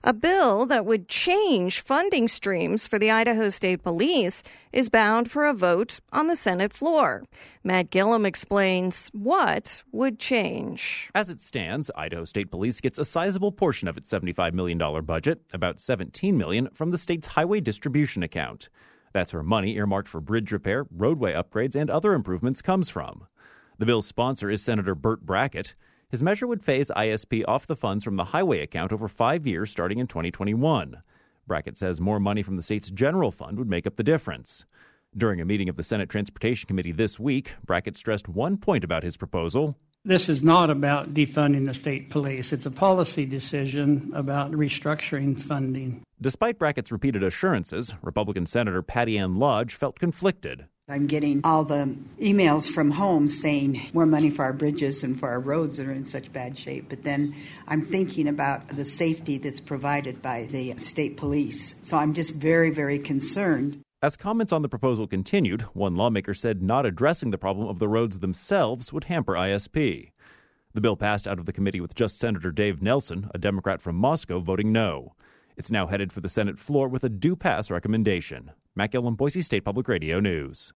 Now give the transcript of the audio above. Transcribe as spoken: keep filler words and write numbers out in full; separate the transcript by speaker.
Speaker 1: A bill that would change funding streams for the Idaho State Police is bound for a vote on the Senate floor. Matt Gillum explains what would change.
Speaker 2: As it stands, Idaho State Police gets a sizable portion of its seventy-five million dollars budget, about seventeen million dollars from the state's highway distribution account. That's where money earmarked for bridge repair, roadway upgrades, and other improvements comes from. The bill's sponsor is Senator Burt Brackett. His measure would phase I S P off the funds from the highway account over five years starting in twenty twenty-one. Brackett says more money from the state's general fund would make up the difference. During a meeting of the Senate Transportation Committee this week, Brackett stressed one point about his proposal.
Speaker 3: This is not about defunding the state police. It's a policy decision about restructuring funding.
Speaker 2: Despite Brackett's repeated assurances, Republican Senator Patty Ann Lodge felt conflicted.
Speaker 4: I'm getting all the emails from home saying more money for our bridges and for our roads that are in such bad shape. But then I'm thinking about the safety that's provided by the state police. So I'm just very, very concerned.
Speaker 2: As comments on the proposal continued, one lawmaker said not addressing the problem of the roads themselves would hamper I S P. The bill passed out of the committee with just Senator Dave Nelson, a Democrat from Moscow, voting no. It's now headed for the Senate floor with a do-pass recommendation. Matt Gillum, Boise State Public Radio News.